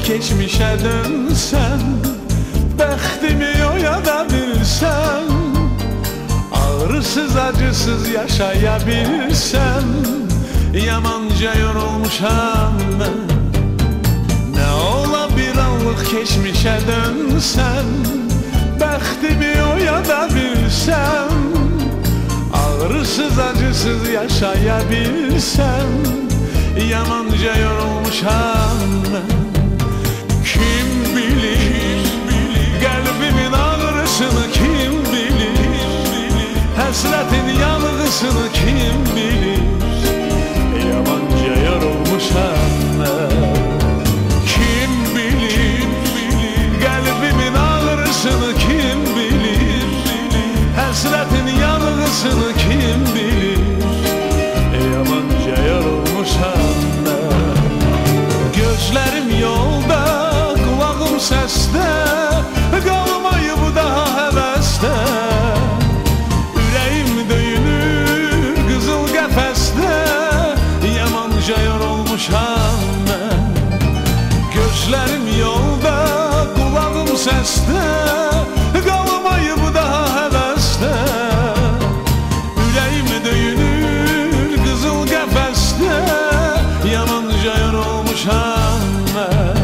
geçmişe dönsen, bəxtimi oyada bilsən, ağrısız acısız yaşaya bilsən, yamanca yorulmuşam mən. Nə ola bir anlıq keçmişə dönsən, bəxtimi oyada bilsən, ağrısız acısız yaşaya bilsən, yamanca yorulmuşam mən. Kim bilir, qəlbimin ağrısını kim bilir, həsrətin yanğısını kim bilir, yamanca yorulmuşam mən. Kim bilir, qəlbimin ağrısını kim bilir, həsrətin yanğısını kim bilir, yamanca yorulmuşam mən. Gözlərim yolda, qulağım səsdə, qalmayıb daha həvəsdə, ürəyim döyünür qızıl qəfəsdə, yamanca yorulmuşam mən. Gözlərim yolda, qulağım səsdə, qalmayıb daha həvəsdə, ürəyim döyünür qızıl qəfəsdə, yamanca yorulmuşam mən.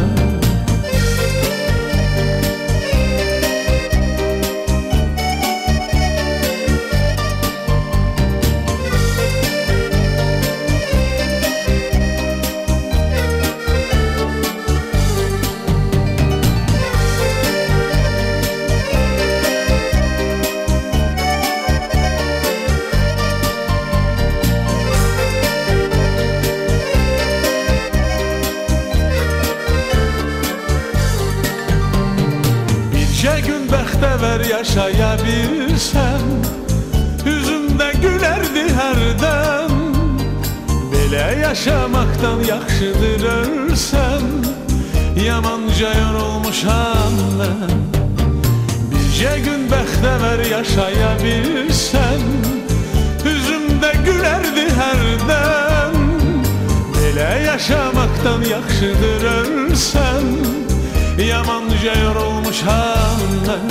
Bircə gün bəxtəvər yaşaya bilsən, üzümdə gülərdi hərdən, belə yaşamaqdan yaxşıdır ölsən, yamanca yorulmuşam mən. Bircə gün bəxtəvər yaşaya bilsən, üzümdə gülərdi hərdən, belə yaşamaqdan yaxşıdır ölsən, yamanca yorulmuşam mən.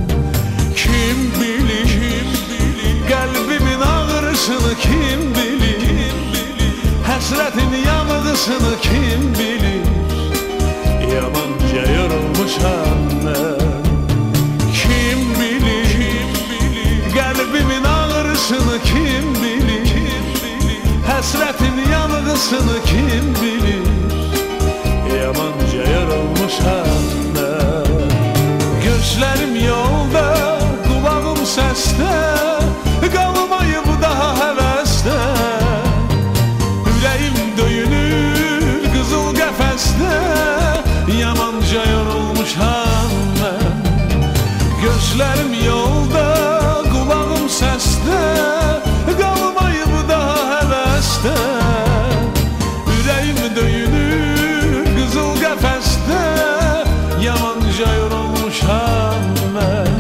Kim bilir, qəlbimin ağrısını kim bilir, həsrətin yanğısını kim bilir, yamanca yorulmuşam mən. Kim bilir, qəlbimin ağrısını kim bilir, həsrətin yanğısını kim bilir, yamanca yorulmuşam mən. Gözlərim yolda, qulağım səsdə, qalmayıb daha həvəsdə, ürəyim döyünür qızıl qəfəsdə, yamanca yorulmuşam mən. Gözlərim yolda, qulağım səsdə, qalmayıb daha həvəsdə, ürəyim döyünür qızıl qəfəsdə, yamanca yorulmuşam mən.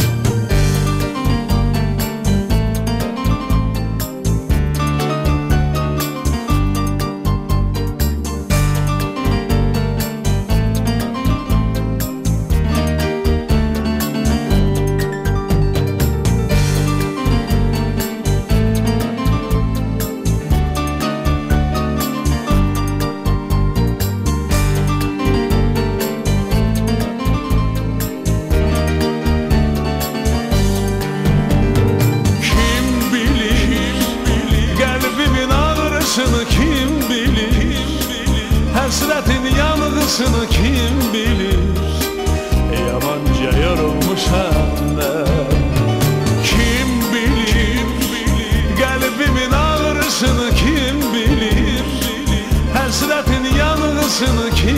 Kim bilir, həsrətin yanğısını kim bilir, yamanca yorulmuşam mən. Kim bilir, qəlbimin ağrısını kim bilir, həsrətin yanğısını kim